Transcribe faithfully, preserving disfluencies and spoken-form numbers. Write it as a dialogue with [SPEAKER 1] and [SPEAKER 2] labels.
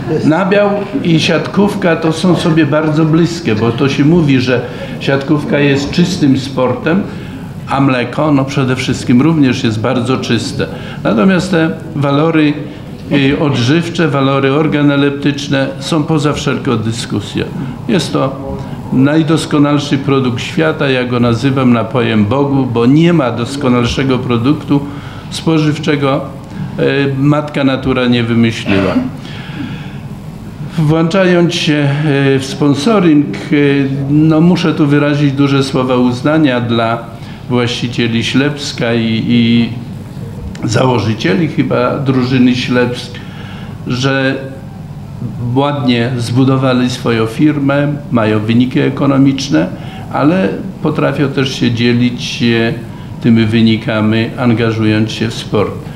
[SPEAKER 1] Nabiał i siatkówka to są sobie bardzo bliskie, bo to się mówi, że siatkówka jest czystym sportem, a mleko no przede wszystkim również jest bardzo czyste. Natomiast te walory odżywcze, walory organoleptyczne są poza wszelką dyskusją. Jest to najdoskonalszy produkt świata, ja go nazywam napojem Bogu, bo nie ma doskonalszego produktu spożywczego, matka natura nie wymyśliła. Włączając się w sponsoring, no muszę tu wyrazić duże słowa uznania dla właścicieli Ślepska i, i założycieli chyba drużyny Ślepsk, że ładnie zbudowali swoją firmę, mają wyniki ekonomiczne, ale potrafią też się dzielić tymi wynikami, angażując się w sport.